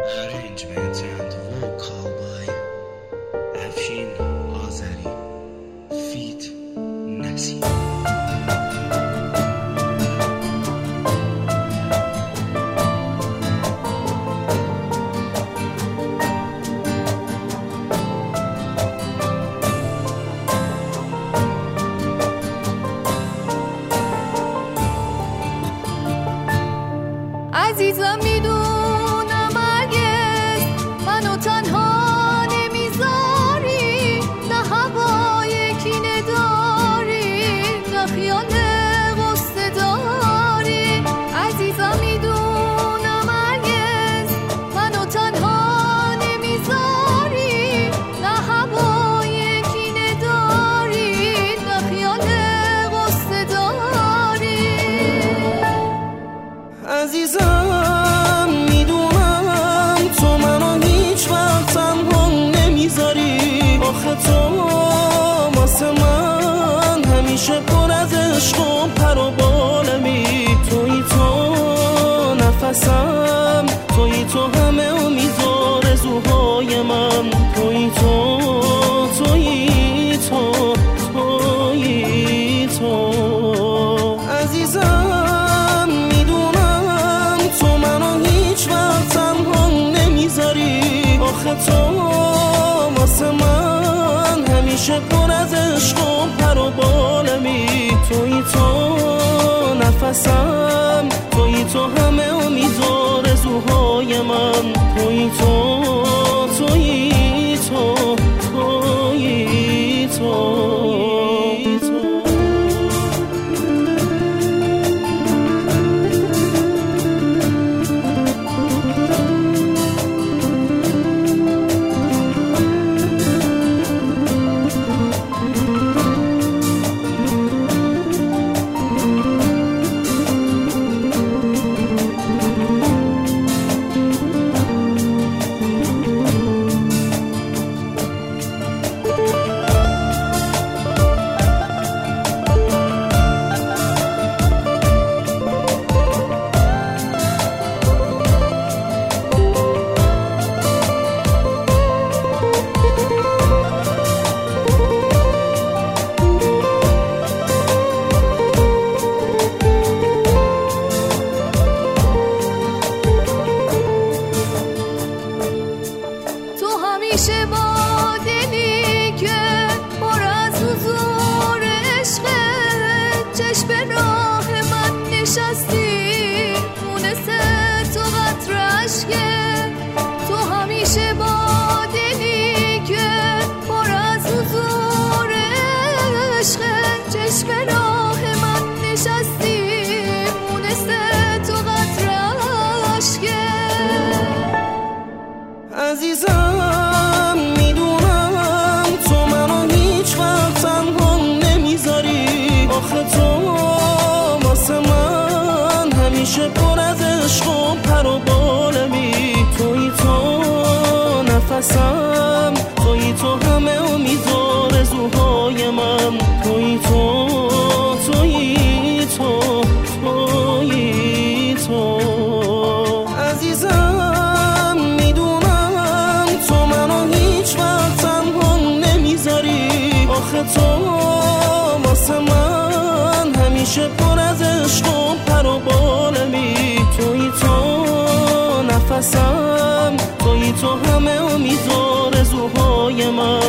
Arrangement and vocal by Afshin Azari feat. Nasim. عزیزم میدونم هرگز منو تنها نمیذاری، نه هوای کینه داری، نه خیال غصه داری. عزیزم میدونم هرگز منو تنها نمیذاری، نه هوای کینه داری، نه خیال غصه داری. عزیزم میدونم تو منو هیچ وقت تنها نمیذاری، آخه تو واسه من همیشه پر از عشق و پر و بالمی. تویی تو نفسم، تویی تو همه امید و آرزوهای من. تویی تو، تویی تو، تویی تو. عزیزم میدونم تو منو هیچ وقت تنها نمیذاری، آخه تو واسه من همیشه پر از عشق و پر و بالمی. تویی تو نفسم، تویی تو همه امید و آرزوهای من. تویی تو، تویی تو، تویی تو. همیشه با دلی که پر از حضور عشقت، چشم راه من نشستی، مونس تو قطر عشقت. تو همیشه با دلی که پر از حضور عشقت، چشم راه من نشستی، مونس تو قطر عشقت. عزیزم میدونم تو منو هیچ وقت تنها نمیذاری، آخه تو واسه من همیشه پر از عشق و پر و بالمی. تویی تو نفسم، تویی تو همه امید و آرزوهای من. تویی تو، تویی تو، تویی تو. عزیزم میدونم تو منو هیچ وقت تنها نمیذاری، آخه تو واسه من همیشه پر از عشق و پر و بالمی. تویی تو نفسم، تویی تو همه امید و آرزوهای من.